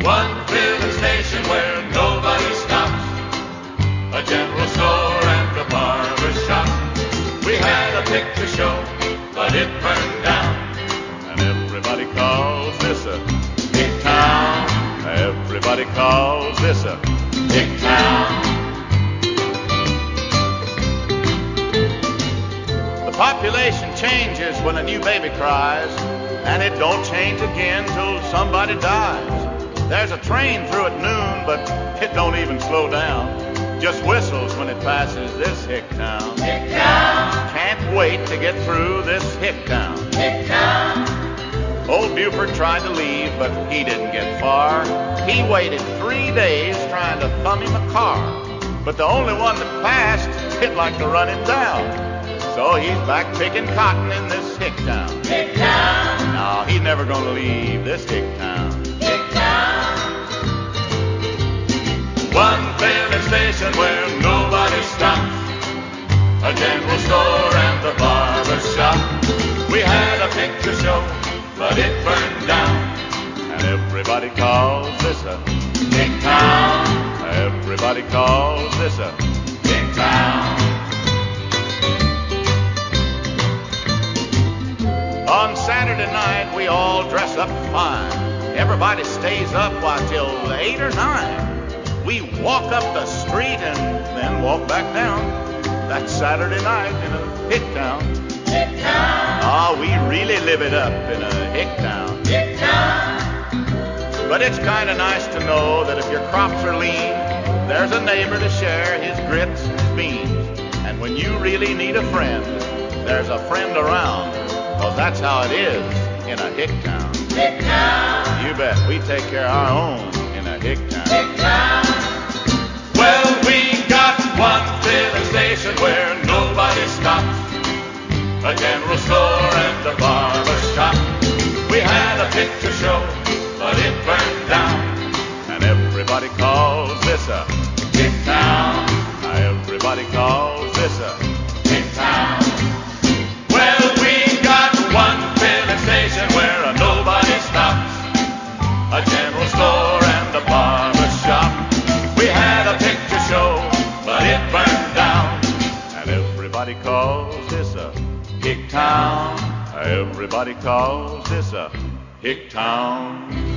One filling station where nobody stops. A general store and a barber shop. We had a picture show, but it burned down. And everybody calls this a hick town. Everybody calls this a hick town. The population changes when a new baby cries, and it don't change again till somebody dies. There's a train through at noon, but it don't even slow down. Just whistles when it passes this hick town. Hick town. Can't wait to get through this hick town. Hick town. Old Buford tried to leave, but he didn't get far. He waited 3 days trying to thumb him a car. But the only one that passed, he'd like to run him down. So he's back picking cotton in this hick town. Hick town. No, he's never gonna leave this hick town. Hick town. One filling station where nobody stops. A general store and a barber shop. We had a picture show, but it burned down. And everybody calls this a hick town. Everybody calls this a hick town. On Saturday night, we all dress up fine. Everybody stays up till 8 or 9. We walk up the street and then walk back down. That's Saturday night in a hick town. Hick town. Ah, we really live it up in a hick town. Hick town. But it's kind of nice to know that if your crops are lean, there's a neighbor to share his grits and his beans. And when you really need a friend, there's a friend around. 'Cause that's how it is in a hick town. Hick town. You bet, we take care of our own in a hick town. Hick town. Well, we got one filling station where nobody stops. A general store and a barber shop. We had a picture show, but it burned down. And everybody calls this a hick town. Everybody calls this a hick town. Well, we got one filling station where nobody stops. A general store and a barber shop. We had a picture show, but it burned down. And everybody calls this a hick town. Everybody calls this a hick town.